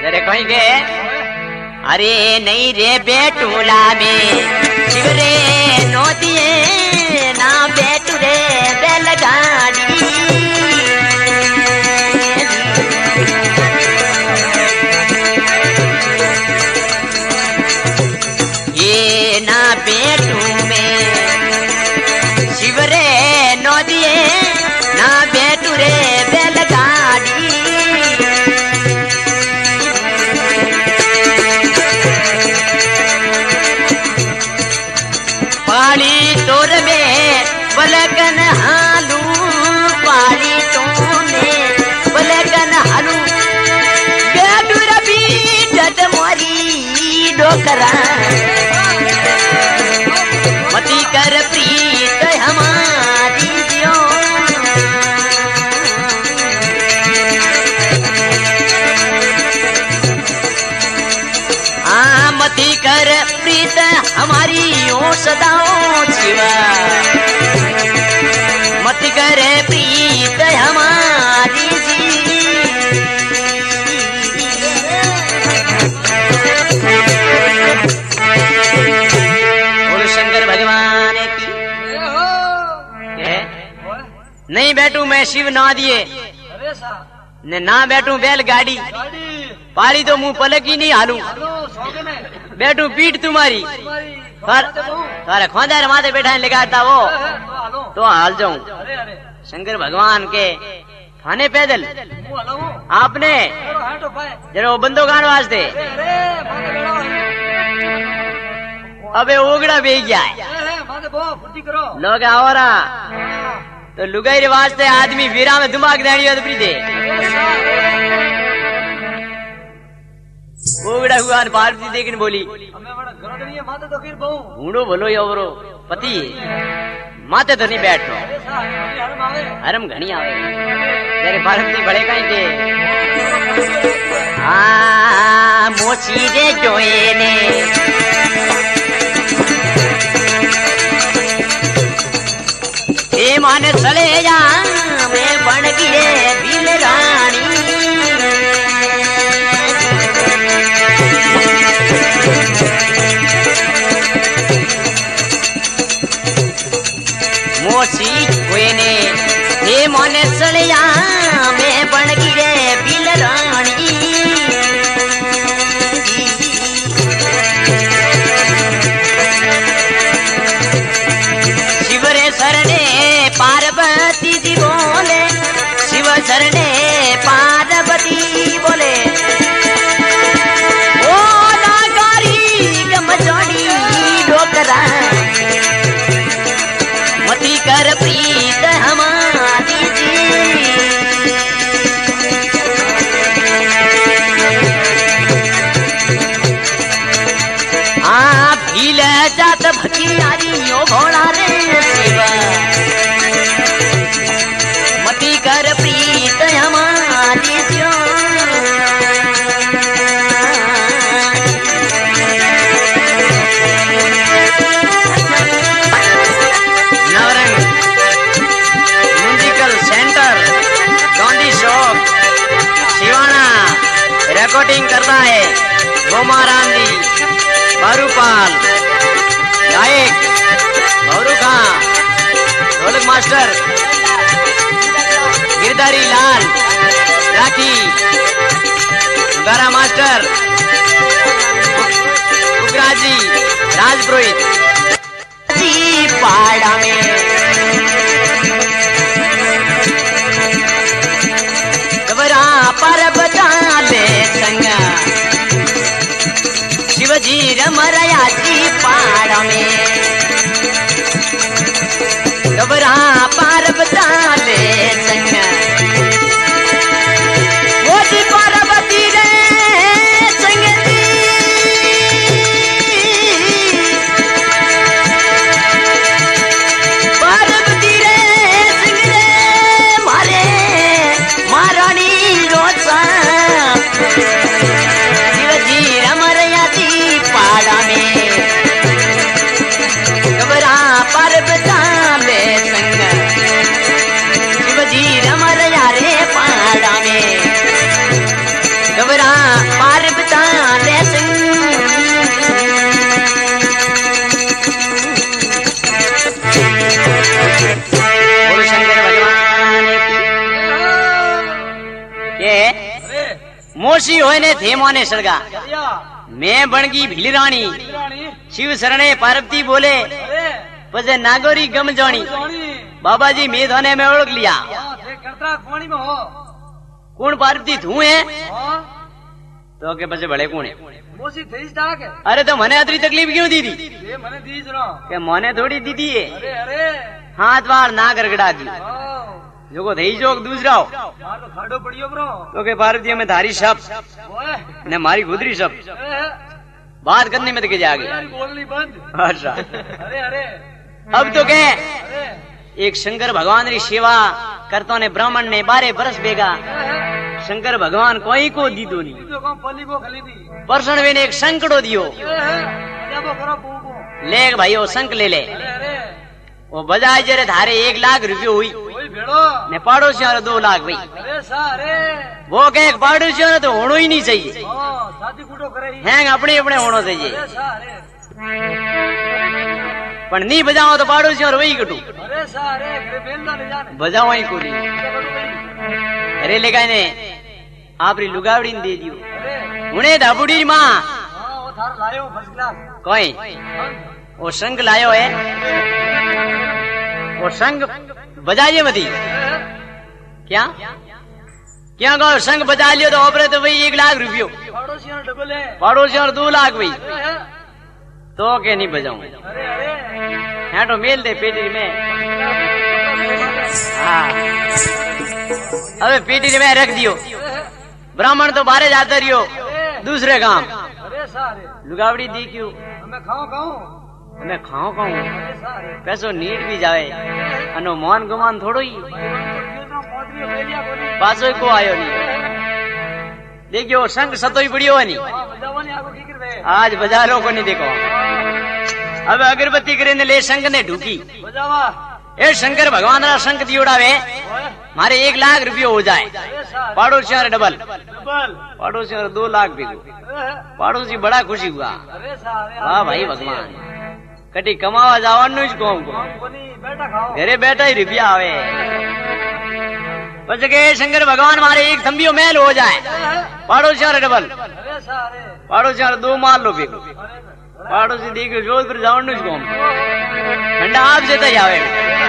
तेरे कहेंगे अरे नहीं रे बेटूला में शिव रे नोदिए ना बेटू रे बैलगाड़ी ये ना बेटू में शिव रे नोदिए ना बेटू रे बैलगाड़ी पाली तोर में बलगन हालू पाली तो में बलगन हालू बेटू रबी डट मोरी डोकरा मती कर प्रीत हमारी जियो मती कर प्रीत हमारी ओ सदाओ शिवा मती कर प्रीत हमारी जी बोलो शंकर भगवान की नहीं बैठू मैं शिव ना दिए ना बैठू बैलगाड़ी पाली तो मुंह पलक ही नहीं हालू बैठू पीठ तुम्हारी तारे खोदार माथे बैठा लगाता वो तो हाल जाऊं शंकर भगवान के थाने पैदल आपने जरा वो बंदो गान वास्ते अबे ओगड़ा बेच गया है लोग आवरा तो लुगाई रे वास्ते आदमी वीरा में दिमाग देनी दे ओगड़ा हुआ पार्वती देखने बोली ऊँडो बोलो यो बरो पति माते तो नहीं बैठो हरम घनी आवे तेरे पार्वती बड़े कहीं के मोची रे जोए ने हे माने चले जा मैं बन गिरे बिल रानी मोची हुए ने हे मोने चलिया मैं बन गिरे बिल रानी शिव रे शरणे पार्वती जी बोले शिव शरणे पार्वती बोले ओ नागारी गमजोड़ी डोकरा मती कर प्रीत हमारी जी भील जात भकियारी ओ भोला रे शिवा मती कर प्रीत हमारी जियो रिकॉर्डिंग करता है गोमा राम जी बारूपाल गायक गौरू खां ढोलक मास्टर गिरधारी लाल राखी गारा मास्टर उग्राज जी राजपुरोहित पहाड़ा में पर बजाले संगा शिवजी रमरया जी पहाड़ में घबरा पार बजाले संगा वो जी पार्वती रे संगती पार बता ले बोलो शंकर भगवान के मोशी होए ने थे मोने सड़गा मैं बनगी भील रानी शिव शरणे पार्वती बोले पजे नागोरी गम जानी बाबा जी मैं धोने में ओळख लिया कौन पार्वती तू है तो के पछे भले कौन है अरे तो मने अतरी तकलीफ क्यों दी थी के मने थोड़ी दी थी हाथ वार ना गड़गड़ा दी जो को थई जोक दूसरा हो तो खाडो पड़ियो ब्रो तो के पार्वती में धारी शब ने मारी गुदरी शब बात करने में तो के जागे बोलनी बंद अच्छा अरे अरे अब तो के एक शंकर भगवान री सेवा करतो ने ब्राह्मण ने 12 बरस बेगा शंकर भगवान कोई को दीदो नहीं परसण वे ने एक संकड़ो दियो ले भाई वो संक ले ले वो बजाय जरे धारे 1 लाख रुपये हुई ने पड़ोसियों 2 लाख भाई वो कहे पड़ोसियों ने तो होना ही नहीं चाहिए हैंग अपने अपने होना चाहिए पर नहीं बजाओ तो पड़ोसियों वही कटू बजाओ ही को अरे लेगा ने आप लुगावड़ी ने दे दियो उन्हें धाबुड़ी माँ कोई वो संग लायो है वो संग बजाइए मती क्या क्या कहो संग बजा लियो तो ओपरे तो वही 1 लाख रुपयो पड़ोसियों 2 लाख भाई तो के नहीं बजाऊं यहाँ तो मेल दे पेटी में हाँ अबे पेटी में रख दियो ब्राह्मण तो बाहर जाते रहियो दूसरे काम लुगावड़ी दी क्यों मैं खाओ पैसो नीट भी जावे अनो मान गुमान थोड़ो ही पासो को आयो नहीं देखियो संग सतो ही बढ़ियो नहीं आज बाजारों को नहीं देखो अब अगरबत्ती करे ने ले संग ने ढूकी ए शंकर भगवान रा संग दियोड़ावे मारे 1 लाख रुपये हो जाए पड़ोसियों डबल पड़ोसियों 2 लाख भी पड़ोसी बड़ा खुशी हुआ वाह भाई भगवान कटी कमावा जावानु ज कहूं घरे बैठा ही रुपया आवे बस के शंकर भगवान मारे 1 थंबियो मेल हो जाए पड़ोसियों डबल पड़ोसियों 2 मार लो बेको पड़ोसी देखो जोधपुर जावानु ज कहूं ठंडा आप से तो जावे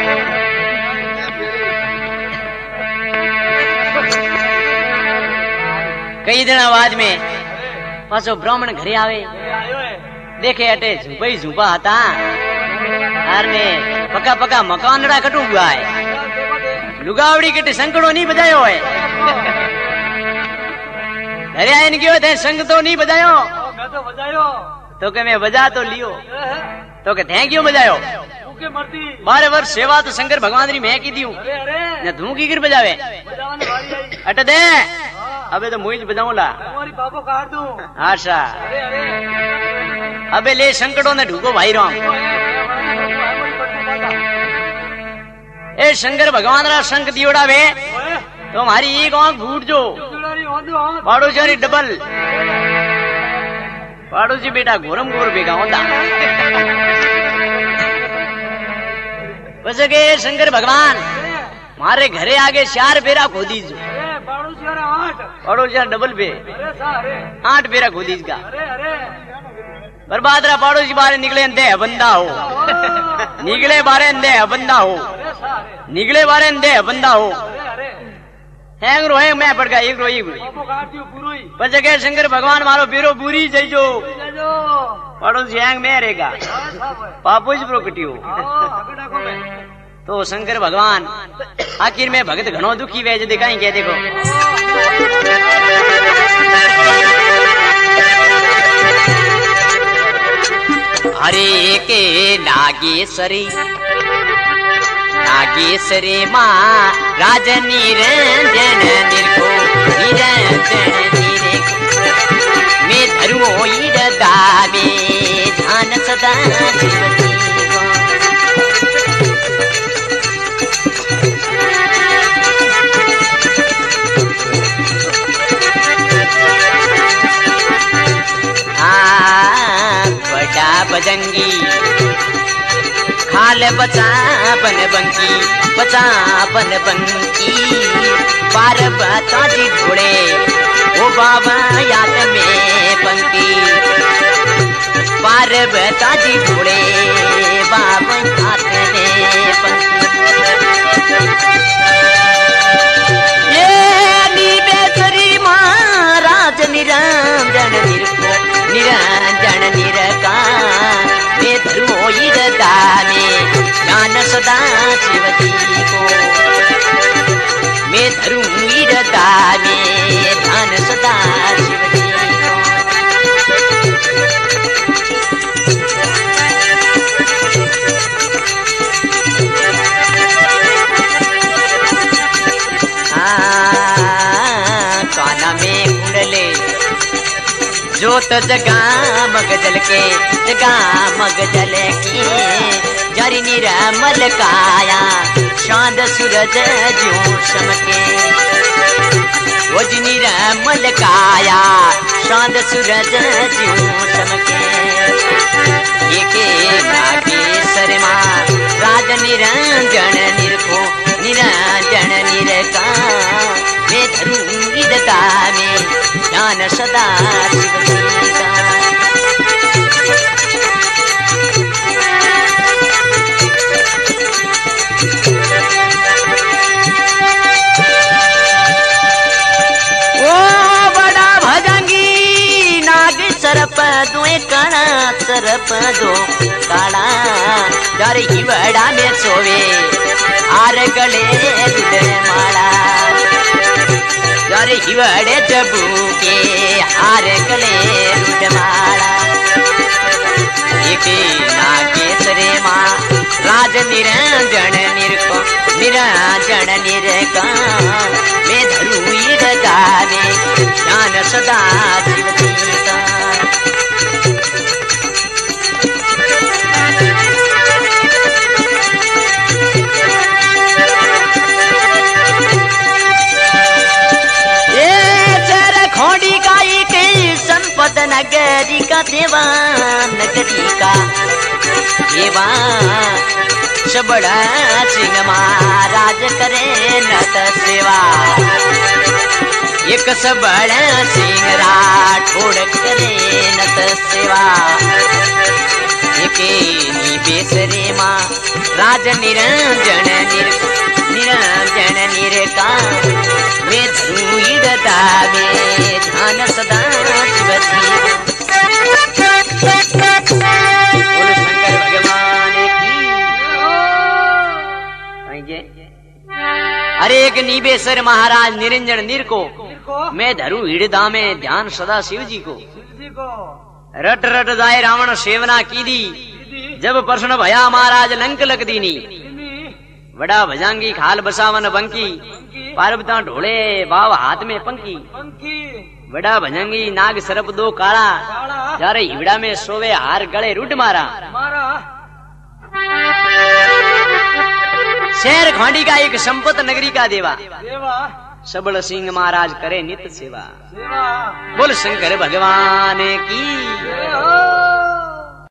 कई दिन बाद में पाछो ब्राह्मण घरे आवे देखे अटे झूपई झूपा हता अरे पका पका मकानड़ा कटू हुआ है लुगावड़ी कटे संकड़ो नहीं बजायो है घरे आइन गयो थे संग तो नहीं बजायो मैं तो बजायो तो के मैं बजा तो लियो तो के थे क्यों बजायो 12 वर्ष सेवा तो शंकर भगवान री मैं की दियो न तू की गिर बजावे अट दे अबे तो मुझे बजाऊंला तुम्हारी बाबू काट दूं आशा अबे ले संकटों ने ढूको भाई राम ए शंकर भगवान रा संक दियोड़ा वे तो हमारी 1 आंख फूट जो पड़ोसी डबल पड़ोसी बेटा घोरम घोर बेगा होता बस के शंकर भगवान मारे घरे आगे 4 बेरा खोदी जो पड़ोसी डबल पे 8 बेरा खोदी का बर्बाद रहा पड़ोसी बारे निकले दे बंदा हो निकले बारे दे बंदा हो निकले बारे दे बंदा हो हैंग रो है मैं पड़ गया 1 रो 1 पर जगह शंकर भगवान मारो बीरो बुरी जइजो पड़ोसी हैंग में रहेगा पापो जी प्रकटी हो तो शंकर भगवान आखिर में भगत घणो दुखी वे दिखाई क्या देखो हरे के नागेश्वरी नागेश्वरी माँ राज निरंजन निर्भो निरंजन निरेखो मैं धरुओ दावे ध्यान सदा जीवती भजंगी खाल बचापन बंकी पार्वता जी ढोड़े ओ बाबा याद में पंकी पार्वता जी ढोड़े बाबा याद में पंकी ये नीबेसरी महाराज निरंजन निरका वे धर्मोई दाने ज्ञान सदा शिवजी को मैं धरूंगी दाने ध्यान सदा शिवजी को काना में कुंडले जोत जगा मगजल के जरी निरमल काया चांद सूरज ज्यों चमके वो निरमल काया चांद सूरज ज्यों चमके ये के नागेश्वर मां राज निरंजन निरखो निरंजन निरका मैं धरूंगी दता में ज्ञान सदा शिवजी का ओ बड़ा भजंगी नाग सरप दो काड़ा जर हिवड़ा में सोवे हार गले रुदे माला जर हिवड़े जबू के हार गले रुद माला एक नागेश्वरे मां राज निरंजन निरको निरंजन निरका मैं धरूई दाने ज्ञान सदा शिवजी का खोड़ी गाई के संपद नगरी का देवा सबड़ा सिंह महाराज करे नत सेवा एक सबड़ा सिंह राठौड़ करे नत सेवा एक बेसरे मां राज निरंजन निरंजन निरका मैं धरूई दावे ध्यान सदा शिवजी बोलो शंकर भगवान की अरे एक नीबेसर महाराज निरंजन निर को मैं धरू हृदय में ध्यान सदा शिवजी को रट रट जाए रावण सेवना की दी जब प्रश्न भया महाराज लंक लग दीनी बड़ा भजांगी खाल बसावन बंकी पार्वता ढोले बाव हाथ में पंकी बड़ा भजंगी नाग सरप दो काला जारे हिवड़ा में सोवे हार गले रुड मारा शहर खांडी का एक संपत नगरी का देवा सबल सिंह महाराज करे नित सेवा बोल शंकर भगवान की